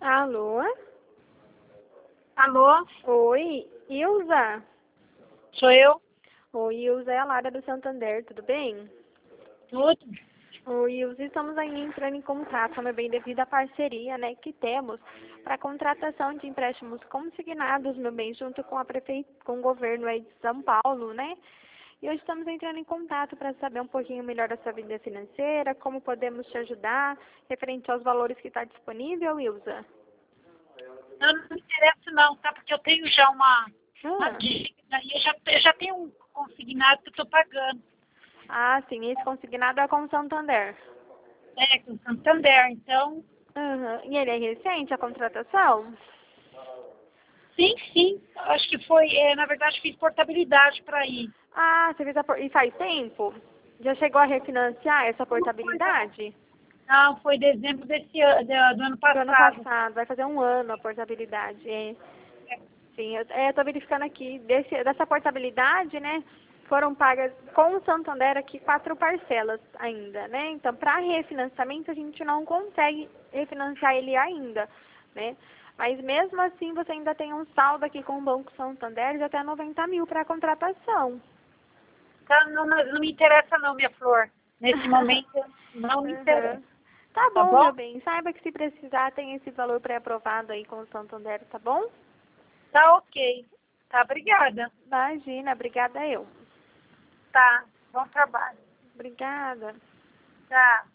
Alô? Alô, Oi, Ilza? sou eu? Oi, Ilza, é a Lara do Santander, tudo bem? Tudo? Oi, Ilza, estamos aí entrando em contato, meu bem, devido à parceria, né, que temos para a contratação de empréstimos consignados, meu bem, junto com com o governo aí de São Paulo, né? E hoje estamos entrando em contato para saber um pouquinho melhor da sua vida financeira, como podemos te ajudar, referente aos valores que está disponível, Ilza. Eu não me interesso não, tá? Porque eu tenho já uma Ah. dívida e eu já tenho um consignado que eu estou pagando. Ah, sim, esse consignado é com o Santander. É, com o Santander. Então, Aham. E ele é recente, a contratação? sim, acho que foi, na verdade, fiz portabilidade para ir. Ah, você fez e faz tempo? Já chegou a refinanciar essa Não foi, portabilidade? não, foi dezembro desse ano, do ano Do ano passado. passado, vai fazer um ano a portabilidade. É. É, Sim, eu tô verificando aqui, dessa portabilidade, né, foram pagas com o Santander aqui 4 parcelas ainda, né? Então, para refinanciamento, a gente não consegue refinanciar ele ainda, né? Mas mesmo assim, você ainda tem um saldo aqui com o Banco Santander de até 90 mil para contratação. Então, não me interessa não, minha flor. Nesse momento, não me interessa. Uhum. Tá Tá bom, bom? meu bem. Saiba que se precisar, tem esse valor pré-aprovado aí com o Santander, tá bom? Tá ok. Tá, obrigada. Imagina, obrigada eu. Tá, bom trabalho. Obrigada. Tá.